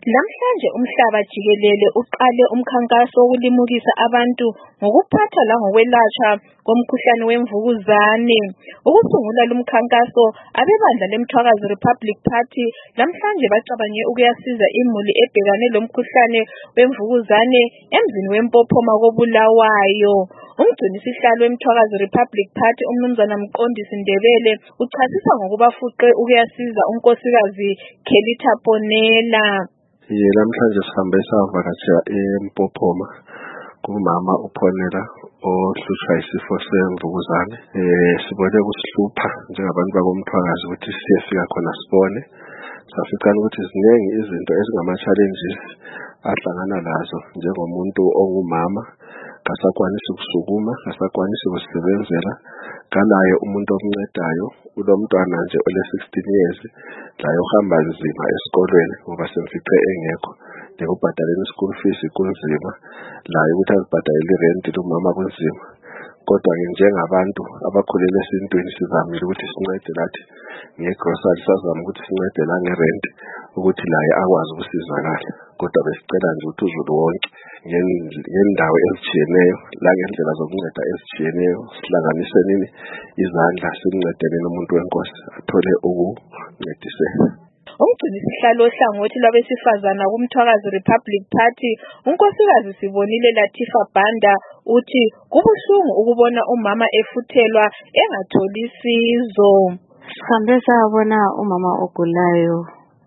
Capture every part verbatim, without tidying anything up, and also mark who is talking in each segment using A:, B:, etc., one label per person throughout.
A: Namhlanje umhlaba jikelele uqale umkhankaso wokulimukisa abantu ngokuphatha la ngokwelatshwa komkhuhlane wemvukuzane. Ukusungula lumkhankaso abebandla leMthwakazi Republic Party namhlanje bacabange ukuyasiza imuli ebhekane lomkhuhlane wemvukuzane emzini weMpophoma koBulawayo. Umgcinisihlalo weMthwakazi Republic Party umnumzana Mqondisi Ndebele uchasisa ngokubafuqe ukuyasiza unkosikazi Khelitha Ponela.
B: Ye namhlanje sihambe savakashela eMpophoma kumama uPonela ohlutshwa isifo semvukuzane. Eh sibone kusihlupha njengabantu bakoMthwakazi ukuthi siyefika khona sibone. Safica ukuthi ziningi izinto ezingama challenges ahlangana nazo njengomuntu ongumama, kasakwanisi ukusukuma, kasakwanisi ukusebenzela, kanaye umuntu omncedayo, unomntwana nje ole sixteen years, la yohamba nzima esikolweni ngoba semfice engekho, nekubhadaleni school fees kunzima, la ukuthi azibhadalele rent lumama kunzima. Kodwa njengabantu abakhulele esintwini sivamile ukuthi sincede lathi ngegrocery, sazama ukuthi sincede la ngerent ukuthi laye akwazi ukusizakala. Kodwa besicela nje ukuthi uzulu wonke ngendawo ezitshiyeneyo la ngendlela zokunceda ezitshiyeneyo sihlanganise nini izandla sincedele nomuntu wenkosi athole ukuncediseka.
A: Umgcinisihlalo ohlangothi lwabesifazana kuMthwakazi Republic Party unkosikazi Sibonile Latifa Banda uthi kubuhlungu ukubona umama efuthelwa engatholi sizo.
C: Sihambe sabona umama ogulayo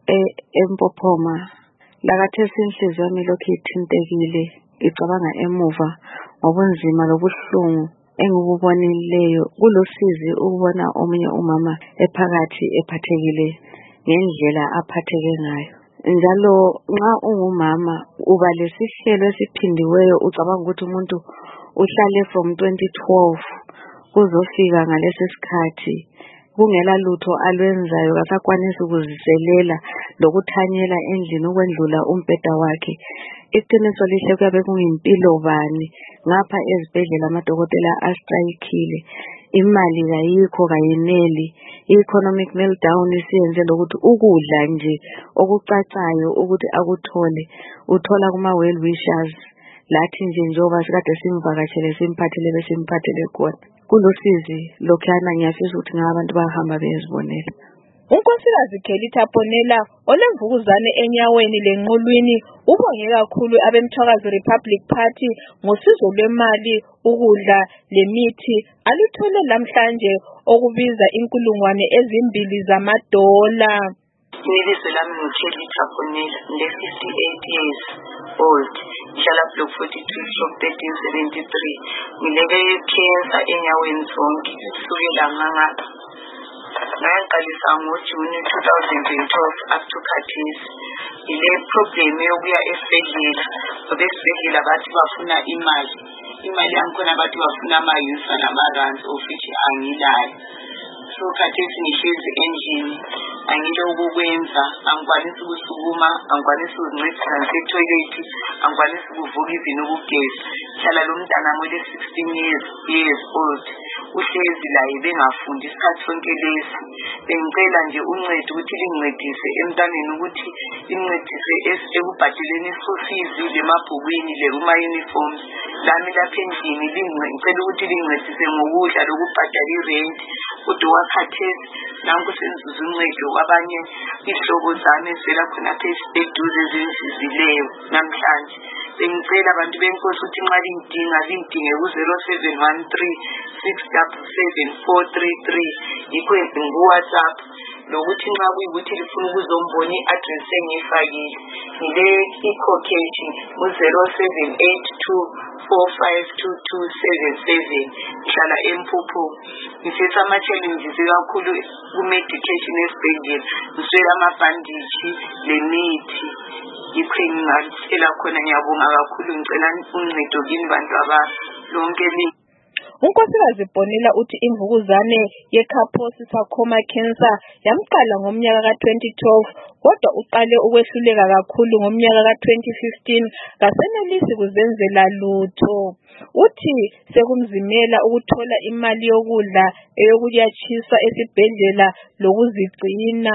C: eMpophoma, lakathesi inhliziyo yami lokhu ithintekile, icabanga emuva ngobunzima lobuhlungu engibubonileyo. Kulosizi ukubona omunye umama ephakathi ephathekile ngendlela aphatheke ngayo. Njalo nxa ungumama uba lesihlelo esiphindiweyo, ucabanga ukuthi umuntu uhlale from twenty twelve kuzofika ngalesi sikhathi kungela lutho alwenzayo, kasakwanisi ukuziselela lokuthanyela endlini ukwendlula umbheda wakhe. Iqiniso lihle kuyabe kungimpilo bani ngapha ezibhedlela amadokotela astrayikile, imali kayikho, kayineli, i-economic meltdown isiyenze lokuthi ukudla nje okucacayo ukuthi akuthole uthola kuma well wishers, lathi nje njoba sikade simvakashele simphathele besimphathele khona. Kulosizi lokhana ngiyafisa ukuthi ngabantu bahamba bezibonela.
A: Unkosikazi Khelitha Ponela olemvukuzane enyaweni lenqulwini ubonge kakhulu abeMthwakazi Republic Party ngosizo lwemali, ukudla lemithi aluthole namhlanje okubiza inkulungwane ezimbili zamadola.
D: Ibizo lami nguKhelitha Ponela, nge-fifty-eight years old, ngihlala block forty-two from thirteen seventy-three. Ngileke cancer enyaweni zonke kusukela ngangapha. Ngaqalisa ngoJuni two thousand twelve up to khathesi. Ile problem yokuya esibhedlela, ngoba esibhedlela bathi bafuna imali. Imali yankhona bathi bafuna ama-yusa nama-rands of which angilayo. So khathesi ngihlezi endlini, angilokhu ukwenza, angikwanisi ukusukuma, angikwanisi ukuzincedisa ngasetoilet, angikwanisi ukuvuka even ukugeza. Hlala lo mntana ngole sixteen years years old, uhlezi laye bengafundi isikhathi sonke lesi. Bengicela nje uncedo ukuthi lingincedise emntaneni ukuthi imncedise ekubhadaleni school fees, lemabhukwini, lekuma-uniforms. Lami lapha endlini ngicela ukuthi lingincedise ngokudla lokubhadala irent. Kodwa wakhathesi nanku senzuza uncedo kwabanye ihlobo zami ezivela khonapha eduze ezingisizileyo namhlanje. Bengicela abantu benkosi ukuthi nxa lingidinga lingidinge ku-zero seven one three six seven seven four three three, yikho ngu-WhatsApp. Nokuthi nxa kuyikuthi lifuna ukuzombona i-address engiyifakile ngile ikhokheti ku-zero seven eight two four five two two seven seven. Ngihlala eMpophoma. Ngithethe ama-challenges kakhulu ku-medication esibhedlela, ngiswela amabhanditshi lemithi. Yikho engingalitshela khona. Ngiyabonga kakhulu, ngicela uncedo kini bantu abalonke li.
A: Unkosikazi Ponela uthi imvukuzane ye-Kaposi sarcoma cancer yamqala ngomnyaka ka twenty twelve, kodwa uqale ukwehluleka kakhulu ngomnyaka ka twenty fifteen, kasenelisi kuzenzela lutho. Uthi sekumzimela ukuthola imali yokudla eyokuyatshisa esibhedlela lokuzigcina.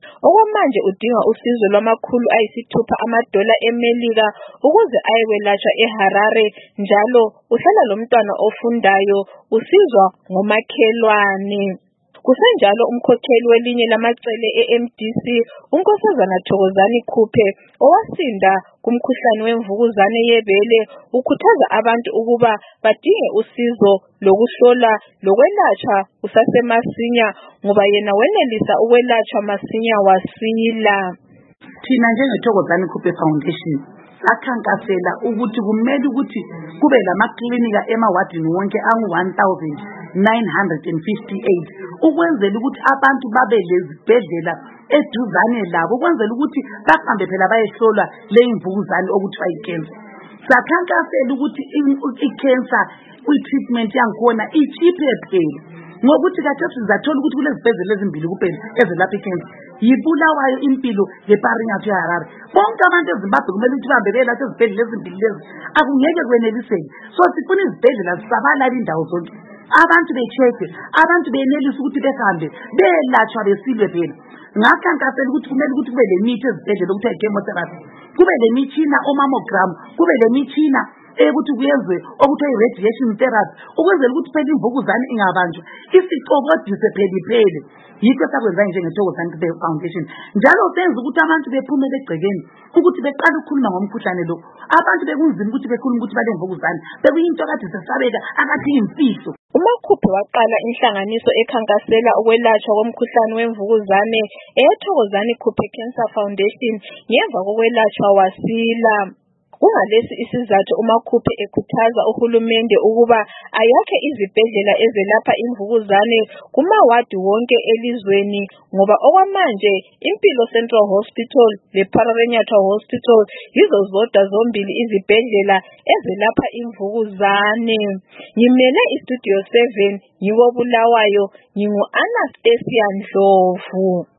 A: Okwamanje udinga usizo lwamakhulu ayisithupha amadola eMelika ukuze ayekwelatshwa eHarare njalo uhlala lomntwana ofundayo usizwa ngomakhelwane. Kusenjalo umkhokheli welinye lamacele e-M D C uNkosazana Thokozani Khuphe owasinda kumkhuhlane wemvukuzane yebele ukhuthaza abantu ukuba badinge usizo lokuhlola lokwelatshwa kusasemasinya ngoba yena wenelisa ukwelatshwa masinya wasila.
E: Thina njengeThokozani Khuphe Foundation akhankasela ukuthi kumele ukuthi kube lamaklinika emawadini wonke angu one thousand nine hundred fifty-eight ukwenzela ukuthi abantu babe lezibhedlela eduzane labo ukwenzela ukuthi bahambe phela bayehlolwa le imvukuzane okuthiwa icancer. Sakhankasela ukuthi icancer kwi-treatment yakhona ichiphe phela ngokuthi kathesi sizathola ukuthi kulezibhedlela ezimbili kuphela ezelapha icancer yibulawayo impilo yeParinyathwe eHarare. Bonke abantu eZimbabwe kumele ukuthi bahambe beyelatshwa ezibhedlela ezimbili lezi akungeke kweneliseke. So sifuna izibhedlela zisabalala indawo zonke abantu becheke abantu benelisa ukuthi behambe beyelatshwa besilwe phela. Ngakhankasela ukuthi kumele ukuthi kube lemithi ezibhedlela okuthiwa i-chemotherapy, kube lemitshina o-mammogram, kube lemitshina ukuthi kuyenzwe okuthiwa i-radiation therapy ukwenzela ukuthi phela imvukuzane ingabanjwa isicobodise phela iphele. Yikho sakwenzayo njengeThokozani Khuphe Foundation njalo senza ukuthi abantu bephumele egcekeni ukuthi beqala ukukhuluma ngomkhuhlane lo. Abantu bekunzima ukuthi bekhuluma ukuthi balemvukuzane bekuyinto kade sesabeka akathi imfihlo.
A: uMakhuphe waqala inhlanganiso ekhankasela ukwelatshwa komkhuhlane wemvukuzane eThokozani Khuphe Cancer Foundation ngemva kokwelatshwa wasila. Kungalesi isizathu uMakhuphe ekhuthaza uhulumende ukuba ayakhe izibhedlela ezelapha imvukuzane kumawadi wonke elizweni ngoba okwamanje Impilo Central Hospital leParinyathwe Hospital yizo zodwa zombili izibhedlela ezelapha imvukuzane. Ngimele iStudio seven ngiko Bulawayo ngingu Anastasia Ndlovu.